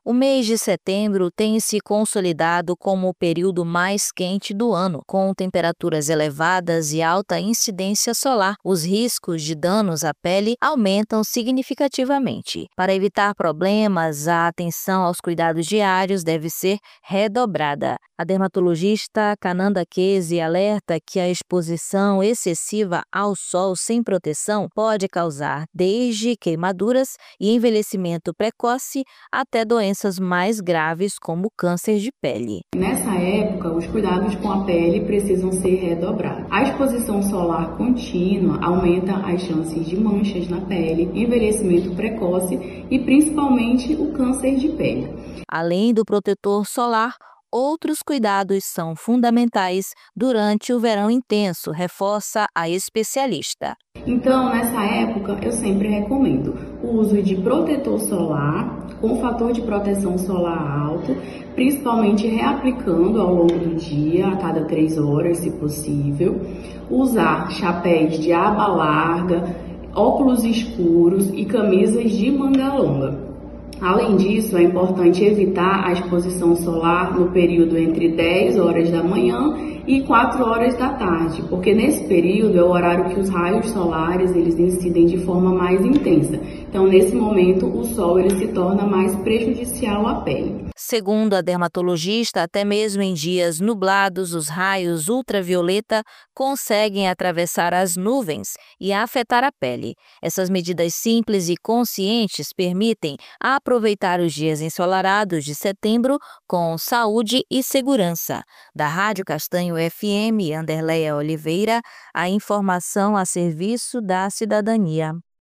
O mês de setembro tem se consolidado como o período mais quente do ano, com temperaturas elevadas e alta incidência solar. Os riscos de danos à pele aumentam significativamente. Para evitar problemas, a atenção aos cuidados diários deve ser redobrada. A dermatologista Cananda Kese alerta que a exposição excessiva ao sol sem proteção pode causar desde queimaduras e envelhecimento precoce até doenças mais graves como câncer de pele. Nessa época, os cuidados com a pele precisam ser redobrados. A exposição solar contínua aumenta as chances de manchas na pele, envelhecimento precoce e principalmente o câncer de pele. Além do protetor solar, outros cuidados são fundamentais durante o verão intenso, reforça a especialista. Então, nessa época, eu sempre recomendo o uso de protetor solar com fator de proteção solar alto, principalmente reaplicando ao longo do dia, a cada 3 horas, se possível. Usar chapéus de aba larga, óculos escuros e camisas de manga longa. Além disso, é importante evitar a exposição solar no período entre 10 horas da manhã e 4 horas da tarde, porque nesse período é o horário que os raios solares eles incidem de forma mais intensa. Então, nesse momento, o sol ele se torna mais prejudicial à pele. Segundo a dermatologista, até mesmo em dias nublados, os raios ultravioleta conseguem atravessar as nuvens e afetar a pele. Essas medidas simples e conscientes permitem aproveitar os dias ensolarados de setembro com saúde e segurança. Da Rádio Castanho FM, Anderleia Oliveira, a informação a serviço da cidadania.